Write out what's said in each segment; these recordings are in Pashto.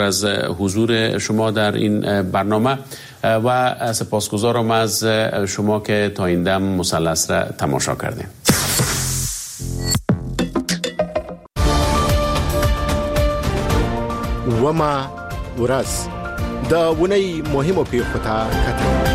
از حضور شما در این برنامه و سپاسگزارم از شما که تا این دم مثلث را تماشا کردیم. وما ورځ د ونی مهمو پیښو ته کتل.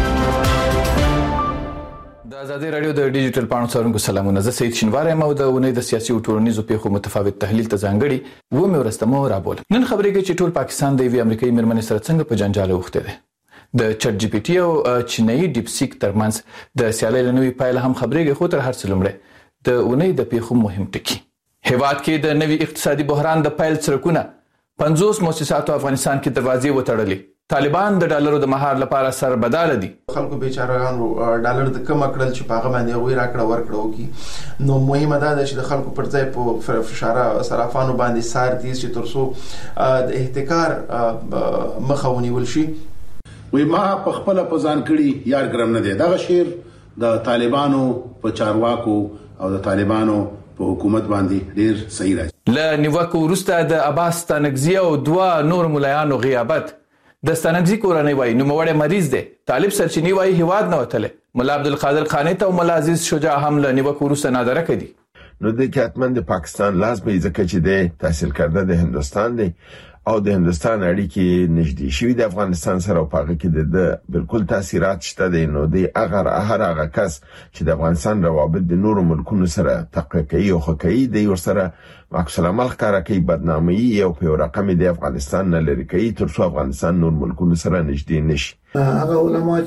د آزادۍ رادیو د ډیجیټل پاڼو څارونکو سلامونه. زه سید شینوار یم او د ونی د سیاسي او ټولنیزو پیښو متفاوت تحلیل ته ځانګړي و مې ورستمو رابول. نن خبرې کې چې ټول پاکستان د یوې امریکایي میرمنې سره څنګه په جنجال اوښتی دی. د چټ جی پی ټي او چینایي ډیپ سیک ترمنځ د سیالۍ له نوې پایله هم خبرېږي، خو تر هر څه لومړی د ونی د پیښو مهم ټکي. هیواد کې د نوي اقتصادي بحران د پیل څرکونه 50 مؤسساتو افغانستان کې دروازې وتړلې. طالبان د ډالرو د مهار لپاره سربداله دي. خلکو بیچارهانو ډالر د کم کړل چې په هغه باندې غوي راکړه ورکړه وکي. نو مهمه ده چې د خلکو پر ځای په فشار صرافانو باندې سار دي چې ترڅو د احتکار مخه ونیول شي. وی ما په خپل په ځان کړي یار ګرم نه دی. دا شعر د طالبانو په چارواکو او د طالبانو په حکومت باندې ډیر صحیح راځي. له نیوکو وروسته د عباس ستانکزي او دوه نور ملایانو غیابت. د ستانکزي کورنۍ وایي نوموړی مریض دی. طالب سرچینی وایي هیواد نه وتلی. ملا عبدالقادر خانې ته او ملا عزیز شجاع هم له نیوکو وروسته نادره کړي. نو د کې حتما د پاکستان لازمه ځکه چې د تحصیل کرده د هندستان دی او د هندستان اړیکې نږدې شوي د افغانستان سره او پاغه کې د بالکل تاثیرات شته دي. نو د هغه کس چې د افغانستان روابط د نورو ملکونو سره تقویه او حقایي دی ورسره معکوس العمل ښکارا کوي، بدنامي او په رقم د افغانستان نه لري کوي تر څو افغانستان نور ملکونو سره نږدې نشي. هغه علما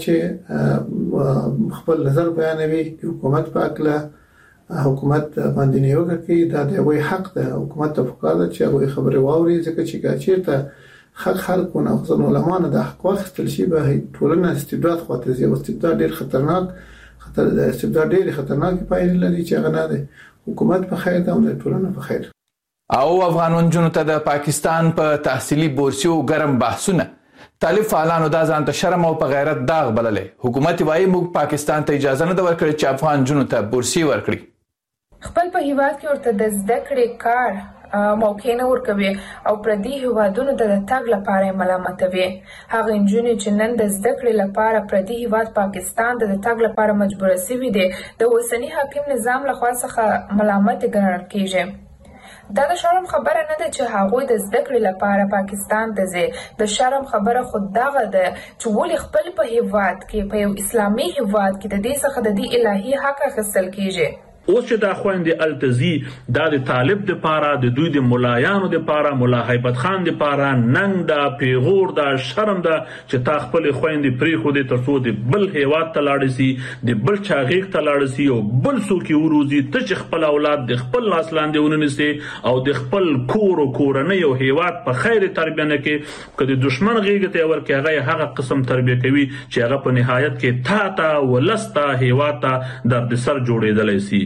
چې خپل نظر بیانوي حکومت په اړه حکومت باندې نیوکه کوي، دا د وی حق ده. حکومت ته پکار ده چې هغه خبره واوري ځکه چې چیرته حق خلکونه او ځن علماء نه د حق واخیستل شي به ټولنه استبداد خواته ځي. استبداد ډیر خطرناک استبداد ډیر خطرناک پایلې لري چې هغه نه ده. حکومت په خیر ده او ټولنه په خیر. او افغانان جنو ته د پاکستان په تحصیلي بورسیو ګرم بحثونه. طالب فعالانو دا ځان ته شرم او په غیرت داغ بللې. حکومت وایي موږ پاکستان ته اجازه نه ورکړي چې افغان جنو ته بورسي ورکړي. خپل په هیواد کې ورته د زده کړې کار موقع نه ورکوي او پردي هیوادونو ته د تګ لپاره ملامتوي. هغه نجونې چې نن د زده کړې لپاره پردي هیواد پاکستان ته د تګ لپاره مجبوره شوي دي د اوسني حاکم نظام لخوا څخه ملامت ګڼل کیږي. دا د شرم خبره نه ده چې هغوی د زده کړې لپاره پاکستان ته ځي. د شرم خبره خود دغه ده چې ولې خپل په هیواد کې په یو اسلامي هیواد کې د دې څخه د دې الهي حق اخیستل کیږي. اوس چې دا خويندې التزي دا د طالب د پاره د دوی د ملایانو د پاره مولا هیبت خان د پاره ننګ دا پیغور دا شرم دا چې تا خپل خويندې پری خو د ترڅو د بل هیواد ته لاړ سي د بل چاغیق ته لاړ سي او بل څوک وروزي ته چې خپل اولاد د خپل لاس لاندې وننسي او د خپل کور او کورنۍ او هیواد په خیر تربیه نه کې کله دشمن غیږ ته ورکه هغه قسم تربیه کوي چې هغه په نهایت کې تا ولستا هیواد ته درد سر جوړېدلی سي.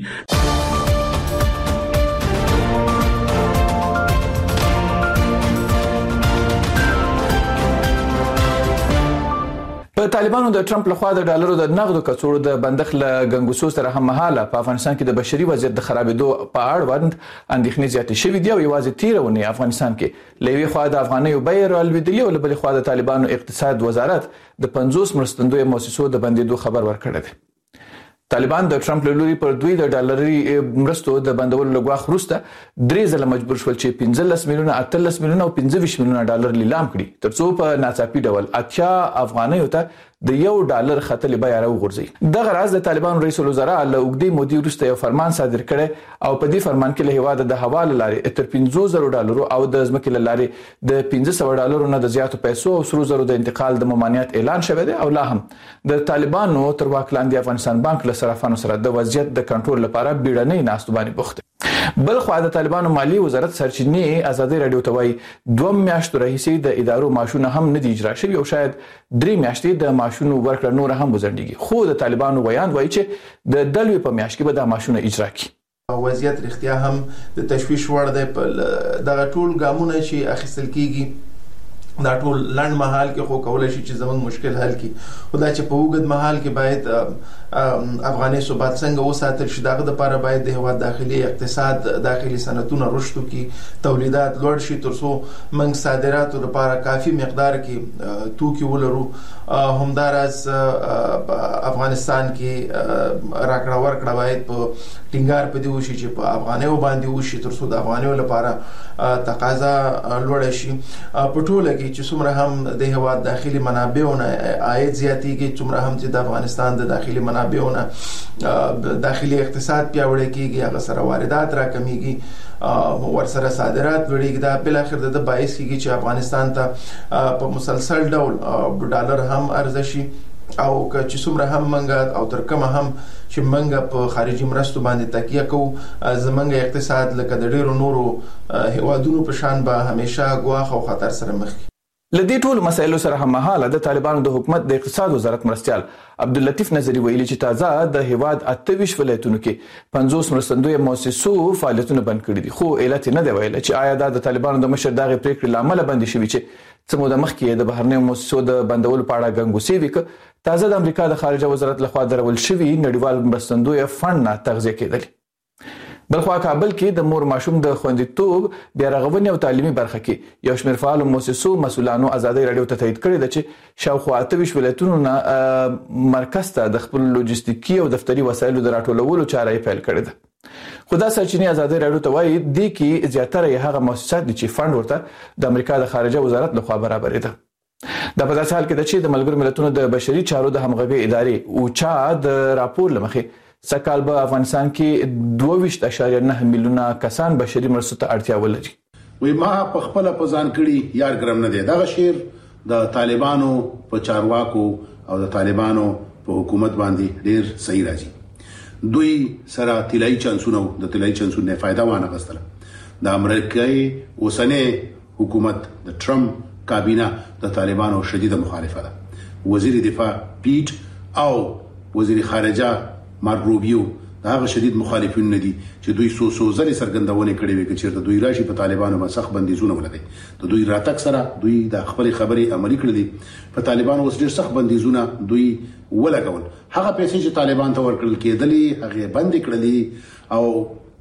په طالبانو د ټرمپ لخوا د ډالرو د نغدو کڅوړو د بندښت له ګنګوسو سره هم مهاله په افغانستان کې د بشري وضعیت د خرابېدو په اړوند اندېښنې زیاتې شوې دي او یوازې تیرونې افغانستان کې له یوې خوا د افغانیو بیې رالوېدلې او له بلې خوا د طالبانو اقتصاد وزارت د 50 مرستندویه مؤسسو د بندېدو خبر ورکړی دی. طالبان د ټرمپ له لوري پر دوی د ډالري مرستو د بندولو لګواخ وروسته 3 ځله مجبور شول چې 15 میلیونه 18 میلیونه او 25 میلیونه ډالر لیلام کړي ترڅو په ناڅاپي ډول 80 افغانیو ته د $1 خطلې بیه راوغورځي. دغه راز د طالبان رئیس الوزرا له اوږدې مودې وروسته یو فرمان صادر کړي او په دې فرمان کې له هیواده د حواله لارې تر $50,000 او د ځمکې له لارې د $500 نه د زیاتو پیسو او $100,000 د انتقال د ممانعت اعلان شوی دی او لا هم د طالبانو تر واک لاندې افغانستان بانک له صرافانو سره د وضعیت د کنټرول لپاره بیړنۍ ناستو باندې بوخت. بل خو د طالبانو مالی وزارت سرچینې آزادۍ رادیو ته وایي 2 میاشتو راهیسې د ادارو معاشونه هم نه دي اجرا شوي او شاید 3 میاشتې د معاشونو ورکړه نور هم وزندګي. خو د طالبانو ویان وایي چې د دلوي په میاشت کې به د معاشونه اجرا کړي. وضعیت رښتیا هم د تشویش وړ دی. په دغه ټول ګامونه چې اخیستل کیږي دا ټول لنډ مهال کې خو کولای شي چې زموږ مشکل حل کړي، خو دا چې په اوږد مهال کې باید افغاني ثبات څنګه وساتل شي، دغه لپاره باید د هیواد داخلي اقتصاد، داخلي صنعتونه رشد وکړي، تولیدات لوړ شي تر څو موږ صادراتو لپاره کافي مقدار کې توکي ولرو. همداراز افغانستان کې راکړه ورکړه باید په ټینګار پدې وشي چې په افغانیو باندې وشي تر څو د افغانیو لپاره تقاضا لوړ شي. په ټوله چې څومره هم د هیواد داخلي منابعونه عاید زیاتېږي، څومره هم چې د افغانستان د داخلي منابعونه داخلي اقتصاد پیاوړی کیږي، هغه سره واردات راکمیږي، ورسره صادرات لوړېږي. دا بل اخر د باعث کیږي چې افغانستان ته په مسلسل ډول ډالر هم عرضه شي، او چې څومره هم منګه او تر کومه هم چې منګه په خارجي مرستو باندې تکیه کوو، زمونږ اقتصاد لکه د ډیرو نورو هیوادونو په شان به همیشه ګواښ او خطر سره مخ کی. لدې ټول مسایلو سره هم مهاله د طالبانو د حکومت د اقتصاد وزارت مرستيال عبداللطیف نظری ویلي چې تازه د هیواد 28 ولایتونو کې 50 مرستندوی مؤسسو فعالیتونه بند کړي دي، خو علت نه دی ویل چې آیا د طالبانو د مشر دغه پریکړې لامل بند شي چې څه موده مخکې د بهرنیو مؤسسو د بندولو په اړه غنګوسي وکړه. تازه د امریکا د خارجه وزارت لخوا درول شوی نړیوال مرستندوی فند نه تغذیه کېدل. بلخوا کابل کې د مور ماشوم د خوندیتوب بیا رغونې او تعلیمي برخه کې یو شمېر فعال مؤسسو مسؤلانو ازادي رادیو ته تایید کړی دی چې شاوخوا 28 ولایتونو نه مرکز ته د خپل لوجستیکي او دفتري وسایلو د راټولولو چاره پیل کړې ده. خدا سرچینې ازادي رادیو ته وایي د کې زیاتره هغه مؤسسات دي چې فند ورته د امریکا د خارجه وزارت لخوا برابرې ده. دا په داسې حال کې ده چې د ملګرو ملتونو د بشري چارو د همغږي ادارې اوچا د راپور لمخې سکهال په افغانستان کې 22.9 میلیونه کسان بشري مرستو ته اړتیا ولري. وی ما په خپل په ځان کړي یار ګرم نه دی. دا شعر د طالبانو په چارواکو او د طالبانو په حکومت باندې ډیر صحیح راځي. دوی سره طلایی چانسونه د طلایی چانسونو نه فائدہ وانه غستله. د امریکای اوسنۍ حکومت د ټرمپ کابینه د طالبانو شدید مخالفه ده. وزیر دفاع پیټ او وزیر خارجه مارک روبیو هغه شدید مخالفین نه دي چې دوی سو ځلې سرګندونه کړې وي چې دوی راشي په طالبانو باندې سخت بندیزونه ولګي. د دوی راتګ سره دوی د خپل خبرې عملي کړې په طالبانو اوس ډېر سخت بندیزونه دوی ولګول. هغه پیسې چې طالبان ته ورکړل کېدلې هغه بند کړلې او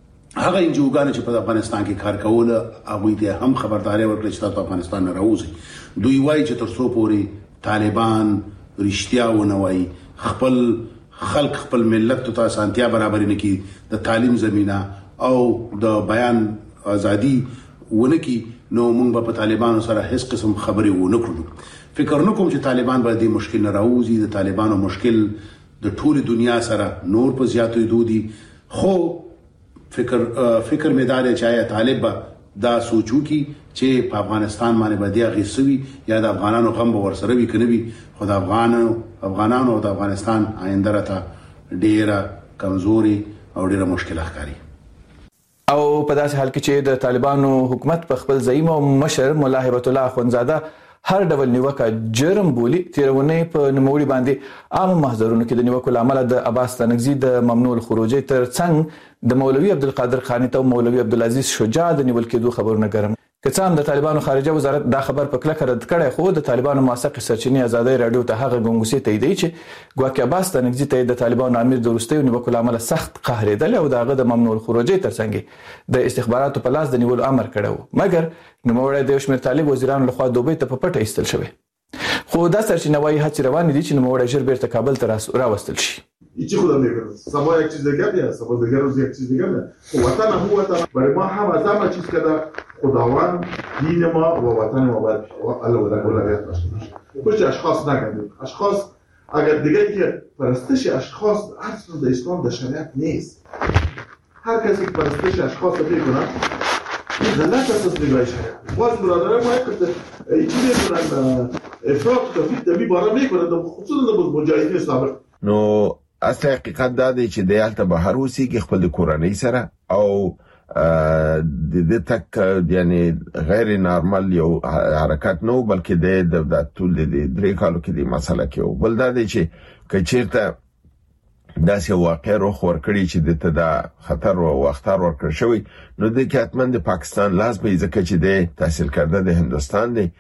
هغه انجوګان چې په افغانستان کې کار کول هغه ته هم خبرداري ورکړل چې تاسو افغانستان نه راوځي. دوی وایي چې تر څو پورې طالبان رښتیا ونه وایي خپل خلق خپل ملت ته سانتیا برابر نه کی د تعلیم زمينه او د بیان ازادي ونه کی نو موږ په طالبانو سره هیڅ قسم خبرې ونه کړو. فکر نکوم چې طالبان به د مشکل نه راوځي. د طالبانو مشکل د ټول دنیا سره نور په زیاتې دودي، خو فکر میدار چاہے طالب دا سوچو کی چې په افغانستان باندې باندې غیسوي یا د افغانانو غم ور سره وی کنه وی خو د افغانانو او د افغانستان آینده راته ډیره کمزوري او ډیره مشکله ښکاري. او په داسې حال کې چې د طالبانو حکومت په خپل زعیم او مشر مولا هیبت الله اخوندزاده هر ډول نیوکه جرم بولی، تیرونه په نوموړي باندې عام محضرونو کې د نیوکو لامل د عباس تنگزی د ممنوع الخروج تر څنګ د مولوی عبدالقادر خانی ته مولوی عبدالعزيز شجاع د نیول کېدو خبرونه ګرم. که څه هم د طالبانو خارجه وزارت دا خبر په کلکه رد کړی، خو د طالبانو موثق سرچینې ازادي رادیو ته هغه غونګوسي تاییدوي چې ګواکې عباس تنگزی ته د طالبانو امیر د وروستیو نیوکو لامل سخت قهرېدل او دغه د ممنوع الخروج ترڅنګ د استخباراتو په لاس د نیولو امر کړو، مګر نوموړی د شمیر طالب وزیرانو لخوا دوبۍ ته په پټه ایستل شوی. خو دا سرچینه وايي هڅې روانې دي چې نوموړی ژر بیرته کابل ته راوستل شي. هیچی خودم میکنم سما یک چیز دیگر نیست، سما دیگر روز یک چیز دیگر نه. وطن هم وطن برای ما هم از همه چیز که خداوند دین ما و وطن ما باید اولویت داشته باشه. کچھ اشخاص نگردیم. اشخاص اگر دیگه که پرستش اشخاص اصلا در اسلام در شریعت نیست. هر کسی که پرستش اشخاص رو میکنه این غلط است از نگاه شریعت. باز برادران ما یک چیزی میکنن افراط و تفرید در باره میکنن، خصوصا در مجاهدین سابق. نو اصل حقیقت دا دی چې د الته بهر اوسېږي خپل کورنۍ سره او د تک یعنی غیر نارمل یو حرکت نو بلکې د ټول د درې کالو کې د مسله کې بل دا دی چې کچیرته داسې واقع روخ ورکړي چې د ته خطر او اختار ورکړ شوی نو د کې حتمن د پاکستان لازمي ځکه چې د تحصیل کرده د هندستان دی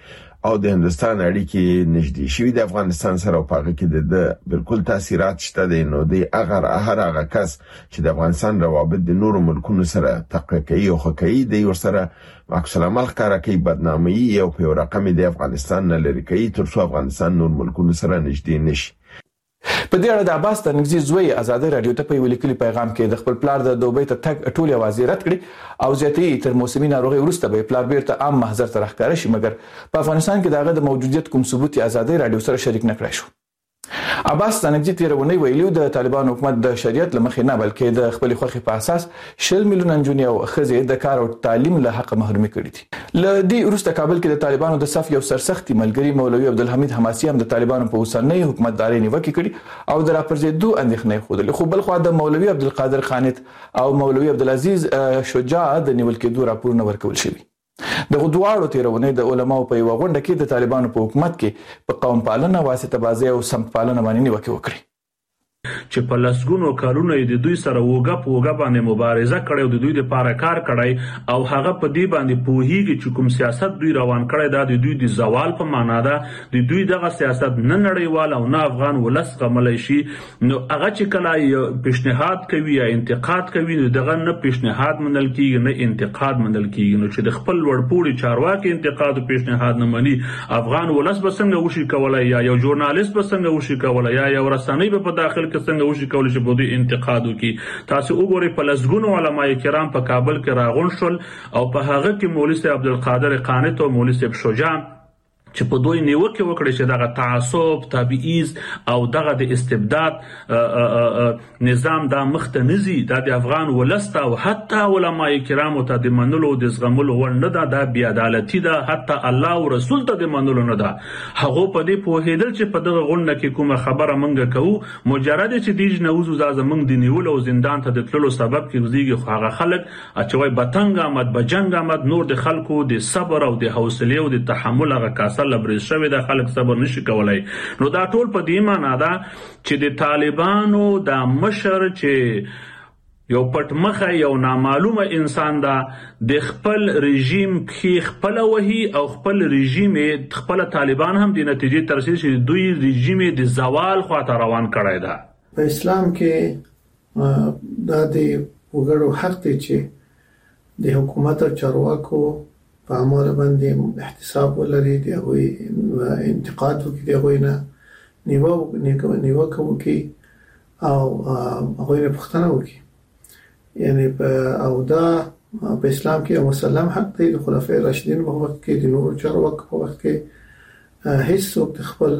او د هندستان اړیکې نږدې شوې د افغانستان سره او پاګه کې د بالکل تاثیرات شته دي. نو د هغه کس چې د افغانستان روابط د نورو ملکونو سره تقویي او حقایي دی ورسره عکس العمل ښکارا کوي، بدنامي او په رقم د افغانستان نه لري کوي تر څو افغانستان نور ملکونو سره نږدې نشي. په دې اړه د عباس تنگزي زوی آزادۍ رادیو ته په یو لیکلي پیغام کې د خپل پلار د دوبۍ ته تګ ټول اوازې رد کړي او زیاتې تر موسمي ناروغي وروسته به پلار بیرته عام محضر ته راښکاره شي، مګر په افغانستان کې دغه د موجودیت کوم ثبوت آزادۍ رادیو سره شریک نه کړی شو. عباس تنگزي تیرونی ویلو د طالبان حکومت د شریعت لمخې نه بلکې د خپل خوخي په اساس 100 میلیون نجونې او ښځې د کار او تعلیم له حق محرومي کړي دي. ل دې وروسته کابل کې د طالبانو د صف یو سرسختي ملګری مولوي عبدالحمید حماسي هم د طالبانو په اوسنۍ حکومتداري نیوکه کړي او د راپرځېدو اندېښنې خوده. خو بل خو د مولوي عبدالقادر خانت او مولوي عبدالعزيز شجاع د نیول کېدو راپورونه ورکول شوی. دغه دواړو تیرونې د علماو په یو غونډه کې د طالبانو په حکومت کې په قوم پالنه، واسطه بازي او سمت پالنه باندې نیوکه وکړي. چې په لسګونو کارونه د دوی سره وګه باندې مبارزه کړي او د دوی لپاره کار کړي او هغه په دې باندې پوهیږي چې کوم سیاست دوی روان کړي دا د دوی د زوال په معنا ده. د دوی دغه سیاست نه نړیوال او نه افغان ولس غملای شي. نو هغه چې کله پیشنهاد کوي یا انتقاد کوي نو دغه نه پیشنهاد منل کیږي نه انتقاد منل کیږي. نو چې د خپل وړپوړي چارواکي انتقاد او پیشنهاد نه مني افغان ولس به څنګه وشي کولای یا یو ژورنالیست به څنګه وشي کولای یا یو رسنۍ به په داخل کې څنګه وشي کولای چې په دې انتقاد وکړي. تاسو وګورئ په لسګونو علماء کرام په کابل کې راغون شول او په هغه کې مولوي عبدالقادر خانت او مولوي شجاع چې په دوی نیوکه وکړي چې دغه تعصب، تبعیض او دغه د استبداد نظام دا مخته نزي دا د افغان ولسته او حتی علماء کرامو ته د منلو د زغملو ور نه ده بی عدالتي ده، حتی الله او رسول ته د منلو نه ده. هغه په دې پوهیدل چې په دغه غونډه کې کومه خبره منګه کوو مجرد چې دیج نوزو زمنګ د نیول او زندان ته د تللو سبب کېږي. خو هغه خلک چې وای بتنګ آمد بجنګ آمد نور د خلکو د صبر او د حوصله او د تحمل هغه کاسه لبرز شوی د خلک صبر نشي کولای. نو دا ټول په دې معنی ده چې د طالبانو د مشر چې یو پټ مخه یو نامعلومه انسان ده د خپل رژیم کې خپل وهي او خپل رژیم خپل طالبان هم د نتیجې ترسي چې دوی رژیم د زوال خواته روان کړی ده. په اسلام کې دا د وګړو حق دی چې د حکومت او چارواکو په امر باندې احتساب ولري، دی هغوی انتقاد وکړي، دی هغوی نه نیوکه وکړي او هغوی نه پوښتنه وکړي. یعنی او دا په اسلام کې مسلم حق دی. د خلفای راشدین په وخت کې د نورو چارواکو په وخت کې هیڅ څوک د خپل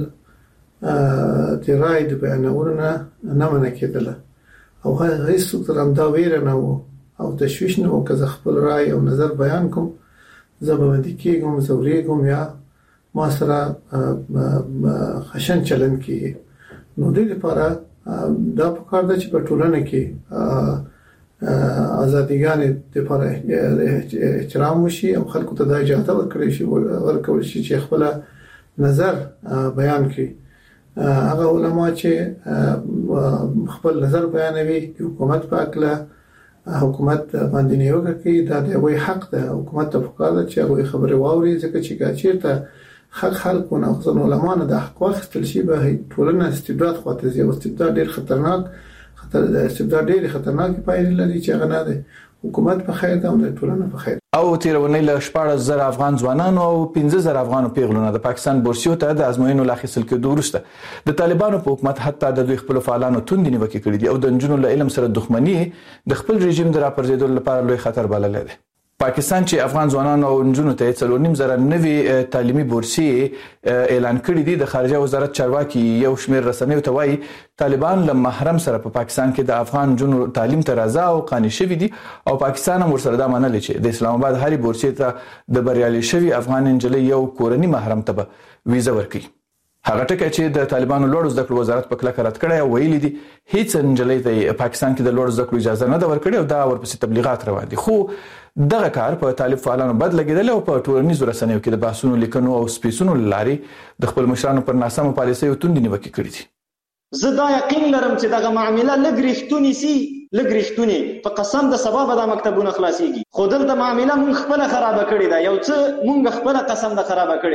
د رای د بیانولو نه منع کېدله او هیڅ څوک تر همدا ویره نه و او تشویش نه و که زه خپل رای او نظر بیان کوم زه به باندې کېږم، زوریږم یا ما سره خشن چلند کېږي. نو دې لپاره دا پکار ده چې په ټولنه کې ازادیګانې لپاره احترام وشي او خلکو ته دا اجازه ورکړل شي چې خپل نظر بیان کړي. هغه علما چې خپل نظر بیانوي حکومت په اړه حکومت باندې نیوکه کوي دا د وی حق ده. حکومت ته پکار ده چې هغه خبره واوري ځکه چې چیرته حق خلکونه خصوصا علما نه د حق واخیستل شي به ټولنه استبداد خواته ځي. استبداد ډیر خطرناک استبداد ډیر خطرناک پایلې لري چې هغه نه ده. حکومت په خیر ده او ټولنه په خیر. او تیرونی له 14,000 افغان ځوانانو او 15,000 افغانو پیغلونو د پاکستان بورسیو ته د ازموینو لاخیستل کېدو وروسته د طالبانو په حکومت حتی د دوی خپل فعالانو توندې نیوکې کړې دي او د نجونو له علم سره دښمني د خپل رژیم د راپرځېدو لپاره لوی خطر بللی دی. پاکستان چې افغان ځوانانو او نجونو ته 4.5 نوي تعلیمي بورسي اعلان کړی دي، د خارجه وزارت چارواکي یو شمېر رسنیو ته وایي طالبان له محرم سره په پاکستان کې د افغان نجونو تعلیم ته رضا او قانع شوي دي او پاکستان هم ورسره دا منلي چې د اسلام آباد هرې بورسي ته د بریالي شوي افغان نجلۍ یو کورني محرم ته به ویزه ورکړي. هغه ټکی چې د طالبانو لوړ زده کړو وزارت په کلکه رد کړی او ویلي دي هیڅ نجلۍ ته پاکستان کې د لوړ زده کړو اجازه نه ده ورکړې او دا ورپسې تبلیغات روان دي. خو دغه کار په طالب فعالانو بد لګیدل او په ټولنیزو رسنیو کې د بحثونو لیکنو او سپیڅونو لارې د خپل مشرانو پر ناسمو پالیسیو توندې نیوکې کړې دي. زه دا یقین لرم چې دغه معامله لږ رښتونې سي، لږ رښتونې په قسم د سبا به دا مکتبونه خلاصيږي. خو دلته معامله مونږ خپله خرابه کړې ده، یو څه مونږ خپله قسم ده خرابه کړې ده.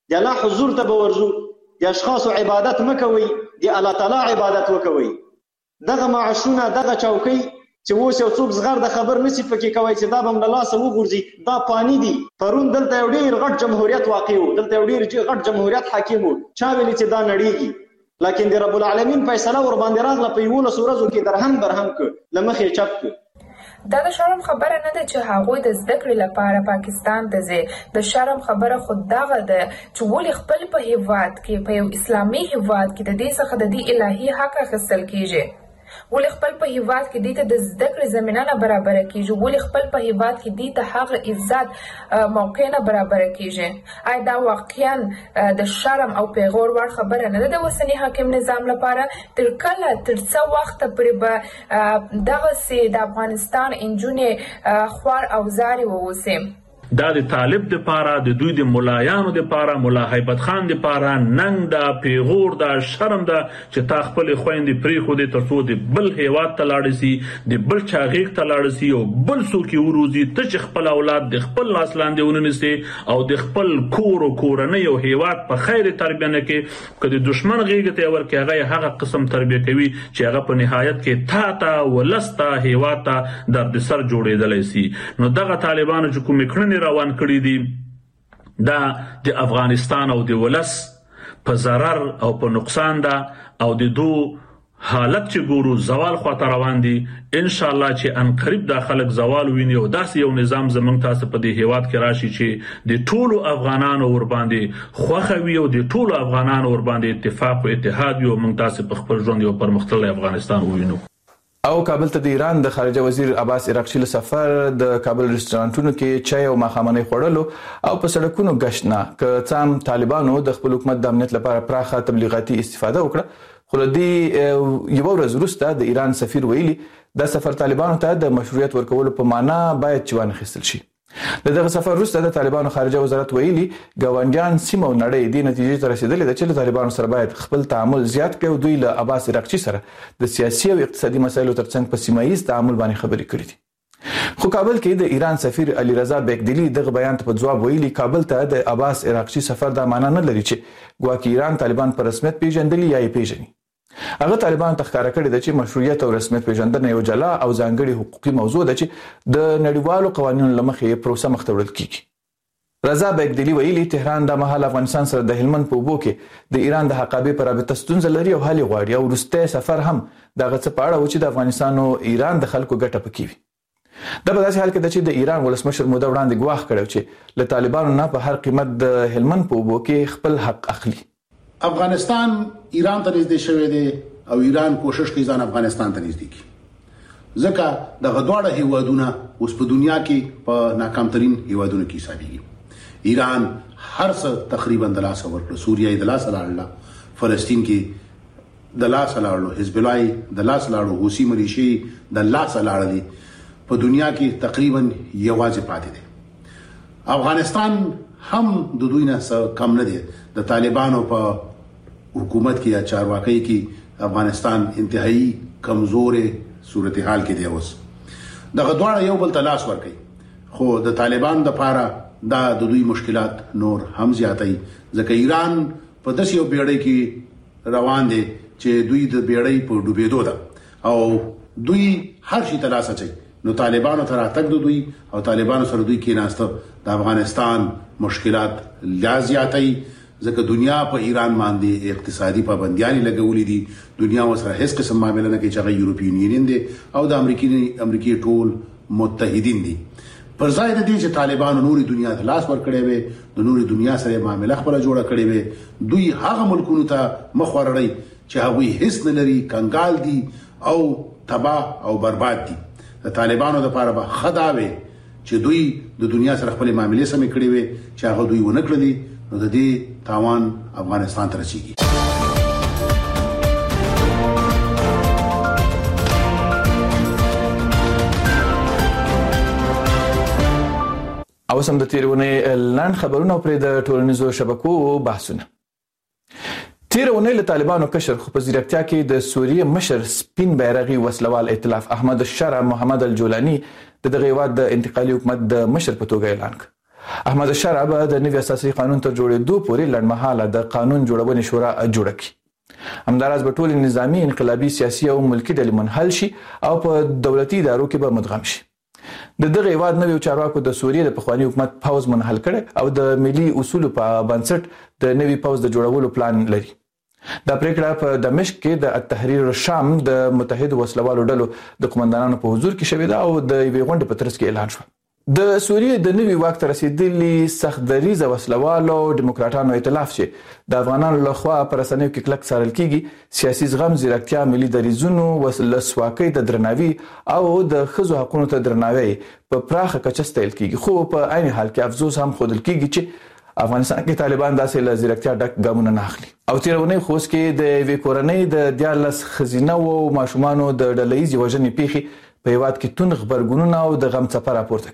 د الله حضور ته به ورځو، د اشخاصو عبادت مکوئ، د الله تعالی عبادت وکوئ. دغه معاشونه دغه چوکۍ چې اوس یو څوک زغر د خبر نشي پکې کوي چې دا به له لاسه وګرځي، دا پانی دي. پرون دلته یو ډېر غټ جمهوریت واقع و، دلته یو ډېر غټ جمهوریت حاکم و، چا ویلي چې دا نړیږي، لیکن د رب العالمین فیصله ور باندې راغله په 11 ورځو کې درهم کړ، له مخې چپ کړ. دا د شرم خبره نه ده چې هغوی د زده کړې لپاره پاکستان ته ځي. د شرم خبره خود دغه ده چې ولې خپل په هیواد کې، په یو اسلامي هیواد کې د دې څخه د دې الهي حق اخیستل کیږي، ولې خپل په هیواد کې دې ته د زده کړې زمینه نه برابره کیږي، ولې خپل په هیواد کې دې ته هغه عزت موقع نه برابره کیږي. آیا دا واقعا د شرم او پیغور وړ خبره نه ده د اوسني حاکم نظام لپاره؟ تر کله، تر څه وخته پورې به دغسې د افغانستان نجونې خوار او زارې واوسي؟ دا د طالب د پاره، د دوی د ملایانو د پاره، مولا هیبت خان د پاره ننګ دا، پیغور دا، شرم دا چې تا خپل خويندې پریښودې ترڅو د بل هیواد ته لاړ شي، د بل چا غیږ ته لاړ شي او بل څوک یې وروزي. ته چې خپل اولاد د خپل لاس لاندې ونیسي او د خپل کور او کورنۍ او هیواد په خیر تربیه نه کې، که د دشمن غیږ ته ورکې هغه قسم تربیه کوي چې هغه په نهایت کې تا ولستا هیواد ته دردسر جوړېدلی شي. نو دغه طالبانو چې کومې کړنې روان کړی دي دا د افغانستان او د ولس په ضرر او په نقصان ده، او د دو حالت چې ګورو زوال خواته روان دي. ان شاء الله چې ان قریب دا خلک زوال ویني او داسې یو نظام زمونږ تاسو په دې هیواد کې راشي چې د ټولو افغانانو ور باندې خوښه وي او د ټولو افغانانو ور باندې اتفاق او اتحاد وي او موږ تاسو په خپل ژوند یو پرمختللی افغانستان ووینو. او کابل ته د ایران د خارجه وزیر عباس عراقچي له سفر د کابل رستورانتونو کې چای او ماښامنۍ خوړلو او په سړکونو گشت نه که څام طالبانو د خپل حکومت د امنیت لپاره پراخه تبلیغاتي استفاده وکړه. خو له دې یو ورځ وروسته د ایران سفیر ویلي دا سفر طالبانو ته د مشروعیت ورکولو په معنا باید چې وانخیستل شي. دغه سفر وروسته د طالبانو خارجه وزارت ویلي ګاونډیان سیمه او نړۍ دې نتیجې ته رسیدلې ده چې له طالبانو سره باید خپل تعامل زیات کړي او دوی له عباس عراقچي سره د سیاسي او اقتصادي مسایلو ترڅنګ په سیمه ییز تعامل باندې خبرې کړې دي. خو کابل کې د ایران سفیر علي رضا بیکدلی دغه بیان ته په جواب ویلي کابل ته د عباس عراقچي سفر دا معنا نه لري چې ګواکې ایران طالبان په رسمیت پیژندلي یا یې پیژني. هغه طالبان تخکاره کړی د چې مشروعیت او رسمیت پیژندنه یو جلا او ځانګړي حقوقي موضوع ده چې د نړیوالو قوانینو لمخې پروسه مخ ته وړل کیږي. رضا بیکدلی ویلي تهران د مهال افغانستان سره د هلمند په اوبو کې د ایران د حقابې پر رابطه ستونزه لري او حل غواړي او وروستی سفر هم دغه څه په اړه و چې د افغانستان او ایران د خلکو ګټه پکې وي. دا په داسې حال کې ده چې د ایران ولسمشر موده وړاندې ګواښ کړی چې له طالبانو نه په هر قیمت د هلمند په اوبو کې خپل حق اخلي. افغانستان ایران ته نږدې شوی دی او ایران کوشش کوي ځان افغانستان ته نږدې کړي، ځکه دغه دواړه هیوادونه اوس په دنیا کې په ناکامترین هیوادونو کې حسابيږي. ایران هر څه تقریبا د لاس ورکړ، سوریه د لاس لاړه، فلسطین کې د لاس لاړو، حزب الله د لاس لاړو، حوثي ملیشي د لاس لاړلې، په دنیا کې تقریبا یوازې پاتې دي. افغانستان هم د دوی نه کم نه دی. د طالبانو په حکومت کې یا چارواکۍ کې افغانستان انتهایی کمزورې صورتحال کې دی. اوس دغه دواړه یو بل ته لاس ورکوي، خو د طالبان د پاره دا د دوی مشکلات نور هم زیاتوي، ځکه ایران په داسې یو بیړۍ کې روان دي چې دوی د بیړۍ په ډوبېدو ده او دوی هر شي ته لاس اچوي. نو طالبانو ته راتګ د دوی او طالبانو سره دوی کېناسته د افغانستان مشکلات لا زیاتوي، ځکه دنیا په ایران باندې اقتصادي پابندیاں لګولې دي. دنیا سره هیڅ قسم معاملې نه کوي چې هغه یورپین یونین دي او د امریکای ټول متحدین دي. پر ځای د دې چې طالبانو نوري دنیا ته لاس ورکړي وي، د نوري دنیا سره معاملې خپل جوړه کړې وي، دوی هغه ملکونو ته مخ ورړي چې هغه هیڅ نه لري، کنګال دي او تباہ او برباد دي. د طالبانو لپاره به خداوي چې دوی د دنیا سره خپل معاملې سم کړې وي، چې هغه دوی ونه کړې، نو د دې تاوان افغانستان ته رسیږي. او سم د تیرونې لاند خبرونه پر د ټولنیزو شبکو بحثونه. تیرونې له طالبانو کشر خو په ځیرکتیا کې د سوریه مشر سپین بیرغي وسلوال ائتلاف احمد الشرع محمد الجولانی د دغه هیواد د انتقالي حکومت د مشر په توګه اعلان کړ. احمد شرع به د نوي اساسي قانون تر جوړېدو پورې لړمحاله د قانون جوړونې شورا جوړه کړي. همداراز به ټول نظامی انقلابي سیاسي او ملکی ډلې منحل شي او په دولتي ادارو کې به مدغم شي. د دغه هیواد نویو چارواکو د سوریې د پخوانی حکومت پوز منحل کړي او د ملي اصولو په بنسټ د نوي پوز د جوړولو پلان لري. دا پریکړه په دمشق کې د التحریر الشام د متحد وسلوالو ډلو د قومندانانو په حضور کې شوې ده او د یوې غونډې په ترڅ کې اعلان شو. د سوریې د نوي واک ته رسیدلي سخت دریځه وسلوالو ډیموکراټانو ائتلاف چې د افغانانو لخوا پر رسنیو کې کلک څارل کیږي سیاسي زغم ځیرکتیا ملي دریځونو ولسواکۍ ته درناوي او د ښځو حقوقو ته درناوي په پراخه کچه ستایل کیږي خو په عین حال کې افسوس هم ښودل کیږي چې افغانستان کې طالبان داسې له ځیرکتیا ډک ګامونه نه اخلي او تیرونی خوست کې د یوې کورنۍ د 14 ښځینه او ماشومانو د ډلهییزې وژنې پیښې په هیواد کې توند خبرګونونه او د غم څپه راپورته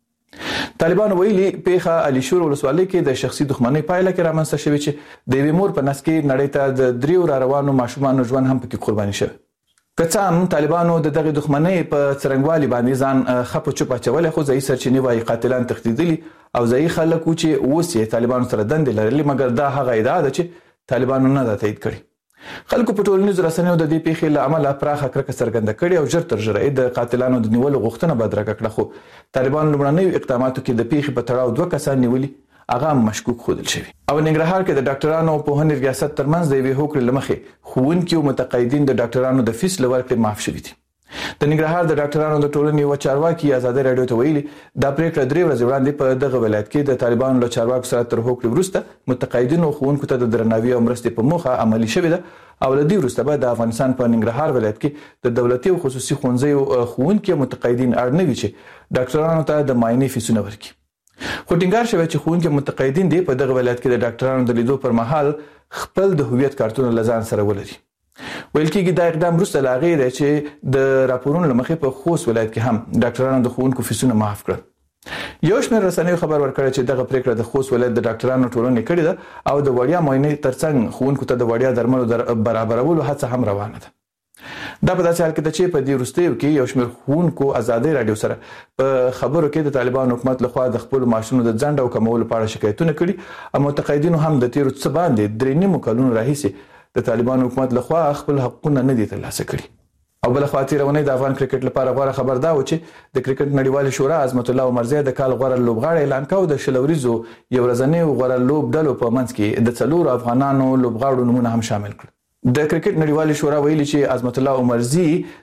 کړي. طالبان ویلي پیښه علي شور ولسوالۍ کې د شخصي دښمنۍ پایله کې رامنځته شوې چې د یوې مور په نس کې نړۍ ته د 3 روانو ماشومانو ژوند هم پکې قرباني شوی. که څه هم طالبانو د دغه دښمنۍ په څرنګوالي باندې ځان خپ چپ اچولې خو ځای سرچینې وايي قاتلان تښتیدلي او ځای خلک چې اوس یې طالبانو سره دندې لرلې مګر دا هغه ادعا ده چې طالبانو نه دا تایید کړي. خلکو په ټولنیزو رسنیو د دې پیښې له امله پراخه کرکه څرګنده کړې او ژر تر ژره د قاتلانو د نیولو غوښتنه بدرګه کړه خو طالبان لومړنیو اقداماتو کې د پیښې په تړاو 2 کسان نیولي هغه مشکوک ښودل شوي. او ننګرهار کې د ډاکټرانو او پوهنې ریاست ترمنځ د یوې هوکړې له مخې ښوونکي او متقاعدین د ډاکټرانو د فیس له ورکړې معاف شوي دي. د ننګرهار د ډاکټرانو د ټولنې یو چارواکي ازادي رادیو ته ویلي دا پریکړه 3 ورځې وړاندې په دغه ولایت کې د طالبانو له چارواکو سره تر هوکړې وروسته متقاعدین او ښوونکو ته د درناوي او مرستې په موخه عملي شوې ده او له دې وروسته به د افغانستان په ننګرهار ولایت کې د دولتي او خصوصي ښوونځیو ښوونکي او متقاعدین اړ نه وي چې ډاکټرانو ته د معاینې فیسونه ورکړي. خو ټینګار شوی چې ښوونکي متقاعدین دي په دغه ولایت کې د ډاکټرانو د لیدو پر مهال خپل د هویت کارتونه لزان سره ولري. ویل کېږي دا اقدام وروسته لا غیر چې د راپورونو لمخې په خوست ولایت کې هم ډاکټرانو د ښوونکو فیسونه معاف کړل. یو شمېر رسنیو خبر ورکړی چې دغه پریکړه د خوست ولایت د ډاکټرانو ټولنې کړې ده او د وړیا معاینې ترڅنګ ښوونکو ته د وړیا درملو برابرولو هڅه هم روانه ده. دا په داسې حال کې ده چې په دې وروستیو کې یو شمېر ښوونکو ازادي رادیو سره په خبرو کې د طالبان حکومت لخوا د خپل معاشونو د ځنډ او کمولو په اړه شکایتونه کړي او متقاعدینو هم د تیرو څه باندې 3 کلونو راهیسې د طالبان حکومت لخوا خپل حقونه نه دي ترلاسه کړي. او بل خوا تیرونی د افغان کرکټ لپاره غوړه خبر دا و چې د کرکټ نړیوال شورا عظمت الله عمرزی د کال غوړه لوبغاړی اعلان کاوه د شلوريزو یو ورځنی غوړه لوب ډلو په منځ کې د 4 افغانانو لوبغاړو نمونه هم شامل کړل. د کرکټ نړیوال شورا ویلي چې عظمت الله عمرزی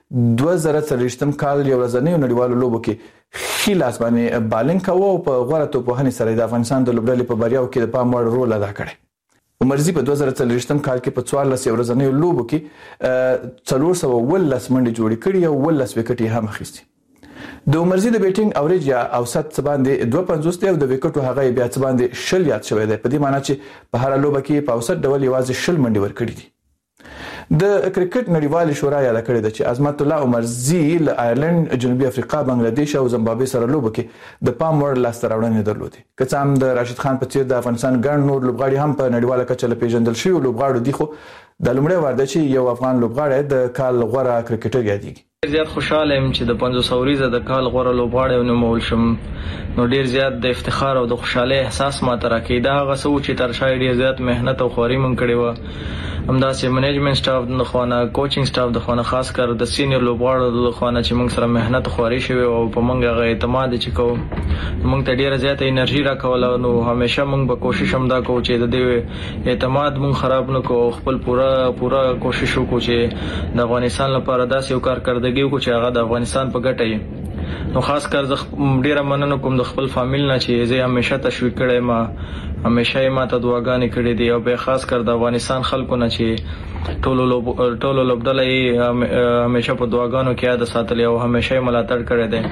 2023 کال یو ورځنی نړیوال لوبو کې خیل اسمانه بالینګ کاوه او په غوړه توپوهنې سره د افغانستان د لوبډلې په بریاو کې د پام وړ رول ادا کړی. عمرزی په 2023 کال کې په 14 ورځنیو لوبو کې 412 منډې جوړې کړې او 12 وکټې هم اخیستي. د عمرزی د بیټینګ اوریج یا اوسط څه باندې 250 دی او د وکټو هغه بیا څه باندې 0 یاد شوی دی په دې معنی چې په هر لوبه کې په اوسط ډول یوازې 0 منډې ورکړې دي. د کرکټ نړیوال شورا یاد کړی دی چې عظمت الله عمرزی له آیرلند جنوبي افریقا بنگلاديش او زیمبابوې سره لوبه کې د پام وړ لاسته راوړنې درلودې. که څه هم د راشد خان په څیر د افغانستان ګڼ نور لوبغاړي هم په نړیواله کچه له پیژندل شوي لوبغاړو دي خو د لومړی وار دی چې یو افغان لوبغاړی د کال غوره کرکټر یادېږي. زیات خوشاله یم چې د 500 ورځې د کال غوره لوبغاړی ونومول شم نو ډیر زیات د افتخار او د خوشاله احساس ماته راکې دا هغه څه چې تر شاید ډیر زیات مهنت او خواري مونږ کړې و همداسې منیجمنت سټاف د خوانه کوچینګ سټاف د خوانه خاص کر د سینیئر لوبغاړو د خوانه چې موږ سره مهنت خواري شوی او په موږ هغه اعتماد چې کوو موږ ته ډیره زیاته انرژي راکول نو همیشه موږ به کوشش هم دا کوو چې د دې اعتماد موږ خراب نه کوو خپل پورا کوشش وکړو چې د افغانستان لپاره داسې یو کارکردګي وکړو چې هغه د افغانستان په ګټه وي. نو خاص کر ډیره مننه کوم د خپل فامیل نه چې زه همیشه تشویق کړم همیشه یې ماته دعاګانې کړې دي او به خاص کر د افغانستان خلکو نه چې ټولو لوبډلې همیشه په دعاګانو کې یاد ساتلې او همیشه یې ملاتړ کړی دی.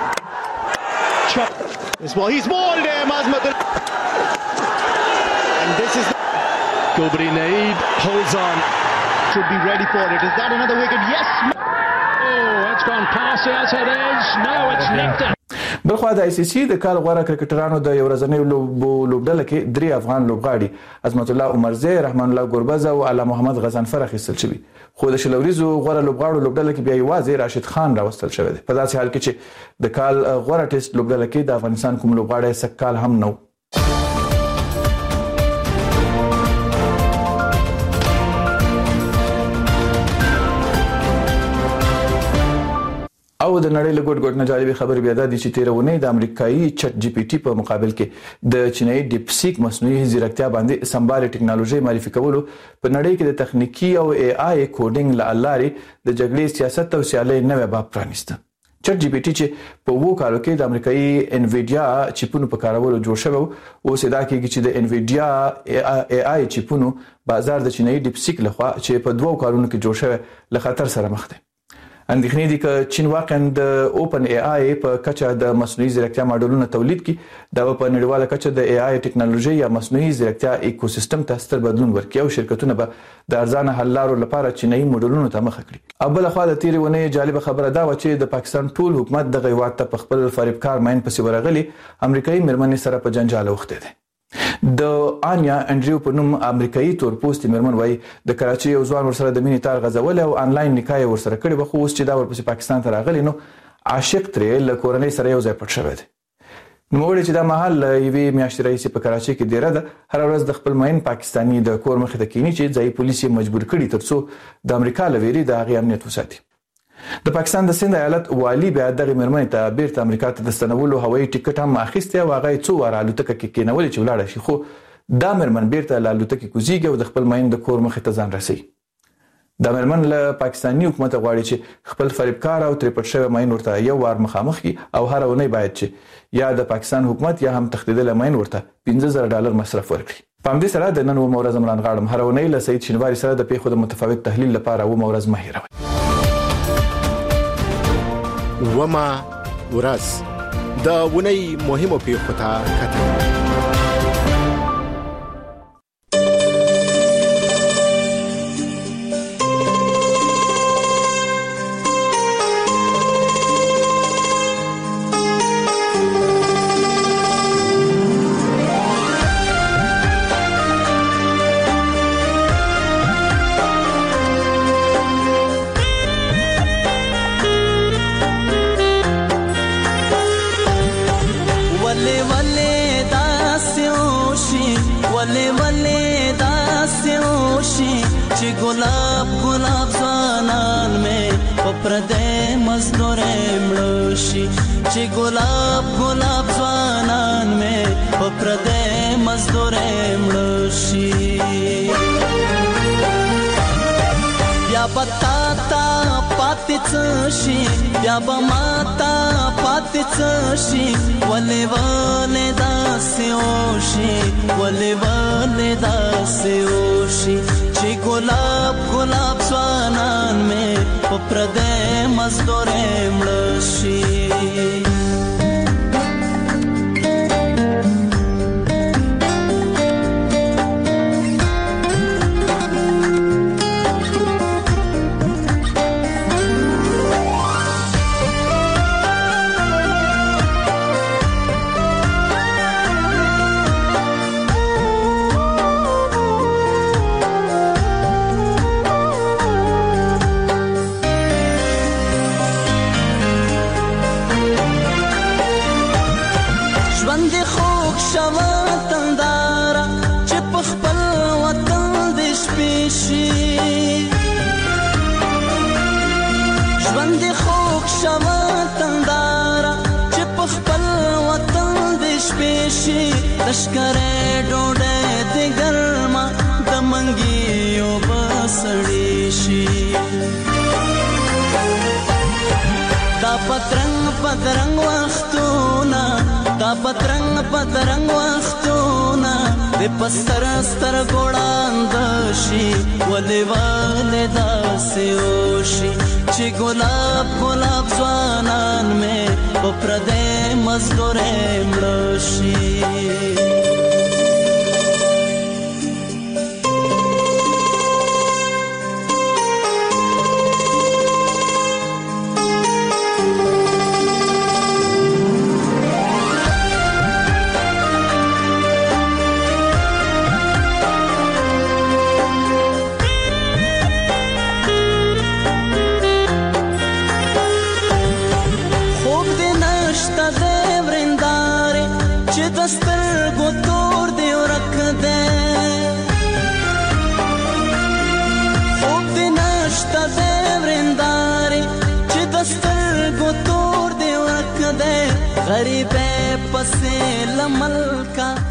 He's balled him, Azmat. And this is Gulbari Naeeb holds on. Should be ready for it. Is that another wicket? Yes. Oh, it's gone past the outside edge. No, it's nicked. بلخوا د آی سی سی د کال غوړه کرکټرانو د یو ورځنۍ لوبډله کې 3 افغان لوبغاړي عظمت الله عمرزی، رحمان الله ګوربز او علي محمد غزنفر اخیستل شوی. خو د شلوریزو غوړه لوبغاړو لوبډله کې بیا یوازې راشد خان راوستل شوی دی. په داسې حال کې چې د کال غوړه ټیسټ لوبډله کې د افغانستان کوم لوبغاړی سکال هم نو. او د نړۍ له ګډ نه جالب خبر بیا ده چې تیرونه د امریکایي چټ جی پی ټي په مقابل کې د چینایي ډیپ سیک مصنوعي ځیرکتیا باندې سمبال ټکنالوژي معرفي کولو په نړۍ کې د تخنیکی او اي آی کوډینګ لاري د جګړې سیاست او سیالي نوې باب پرانیسته. چټ جی پی ټي چې په وو کالو کې د امریکایي انویډیا چیپونو په کارولو جوړ شوی او صدا کېږي چې د انویډیا اي آی چیپونو بازار د چینایي ډیپ سیک لخوا چې په 2 کالونو کې جوړ شوی له خطر سره مخ دی. اندېښنې دي چې چین واقعا د اوپن اي آی په کچه د مصنوعي ځیرکتیا ماډلونو تولید کړي دا په نړیواله کچه د اي آی ټکنالوژي یا مصنوعي ځیرکتیا ایکوسیستم ته ستر بدلون ورکړي او شرکتونه به د ارزانه حل لارو لپاره چینایي ماډلونو ته مخه کړي. او بل خو د تیرونه جالب خبره دا و چې د پاکستان ټول حکومت د غیوات ته په خپل فریبکار ماین پسې ورغلي امریکایي مرمنې سره په جنجال وخته دي. د آنیا انډریو په نوم امریکایي تورپوستي مرمن وای د کراچي یو ځوان ورسره د مینې تار غځول او انلاین نکاح ورسره کړی و، خو اوس چې دا ورپسې پاکستان ته راغلی نو عاشق ترې له کورنۍ سره یو ځای پټ شوی دی. نو وړي چې دا محل یوې میاشتې راځي په کراچي کې ډیره ده، هر ورځ د خپل ماین پاکستانی د کور مخې ته کینی چې ځای پولیس مجبور کړي ترڅو د امریکا لویری د هغې امنیت وساتي. د پاکستان د سند ایالت والی بیا دغه مرمنې ته بیرته امریکا ته د ستنولو هوایي ټیکټ هم اخیسته او هغه څو واره الوتکه کې کېنول چې ولاړ شي، خو دا مرمن بیرته له الوتکې کوزیږي او د خپل ماین د کور مخې ته ځان رسي. دا مرمن له پاکستاني حکومت غواړي چې خپل فریبکار او ترپټ شوی ماین ورته یو وار مخامخ کی او هر ونی باید چې یا د پاکستان حکومت یا هم تخدیدل ماین ورته $15,000 مصرف ورکړي. په همدې سره د نن و مورز عمران غاړم هر ونی له سید شینواری سره د پیښو د متفاوت تحلیل لپاره و مورز مهیروي. وما ورځ د ونی مهمو پیښو ته کتل. गुलाब गुलाब ज़वानान में पप्रदे मज़दूरे मृषि चे गुलाब गुलाब ज़वानान में पप्रदे मज़दूरे मृषि या बताता पातिचशी या बमाता पातिचशी वले वले दास्योशी वले वले दास्योशी चे गुलाब गुलाब ज़वानान में पप्रदे मज़दूरे मृषि लश्करे डोडे दे गर्मा दमंगियो बसड़ीशी दा पतरंग वख्तूना दा पतरंग वख्तूना दे पस्तर स्तर गोड़ांदशी वले वले दास्योशी चे गुलाब गुलाब ज़वानान में पप्रदे मज़दूरे मृषि زملکا